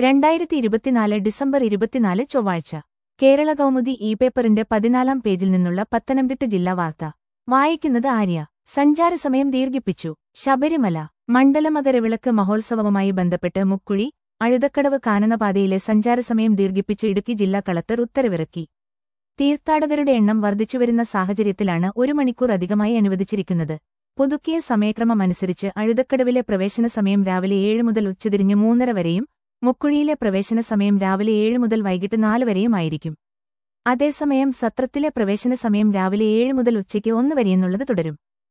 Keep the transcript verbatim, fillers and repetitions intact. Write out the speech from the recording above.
രണ്ടായിരത്തി ഇരുപത്തിനാല് ഡിസംബർ ഇരുപത്തിനാല് ചൊവ്വാഴ്ച കേരള കൗമുദി ഇ പേപ്പറിന്റെ പതിനാലാം പേജിൽ നിന്നുള്ള പത്തനംതിട്ട ജില്ലാ വാർത്ത വായിക്കുന്നത് ആര്യ. സഞ്ചാരസമയം ദീർഘിപ്പിച്ചു. ശബരിമല മണ്ഡലമകരവിളക്ക് മഹോത്സവവുമായി ബന്ധപ്പെട്ട് മുക്കുഴി അഴുതക്കടവ് കാനനപാതയിലെ സഞ്ചാരസമയം ദീർഘിപ്പിച്ച് ഇടുക്കി ജില്ലാ കളക്ടർ ഉത്തരവിറക്കി. തീർത്ഥാടകരുടെ എണ്ണം വർദ്ധിച്ചുവരുന്ന സാഹചര്യത്തിലാണ് ഒരു മണിക്കൂർ അധികമായി അനുവദിച്ചിരിക്കുന്നത്. പുതുക്കിയ സമയക്രമമനുസരിച്ച് അഴുതക്കടവിലെ പ്രവേശന സമയം രാവിലെ ഏഴ് മുതൽ ഉച്ചതിരിഞ്ഞ് മൂന്നര വരെയും മുക്കുഴിയിലെ പ്രവേശന സമയം രാവിലെ ഏഴ് മുതൽ വൈകിട്ട് നാല് വരെയുമായിരിക്കും. അതേസമയം സത്രത്തിലെ പ്രവേശന സമയം രാവിലെ ഏഴ് മുതൽ ഉച്ചയ്ക്ക് ഒന്ന് വരെയെന്നുള്ളത് തുടരും.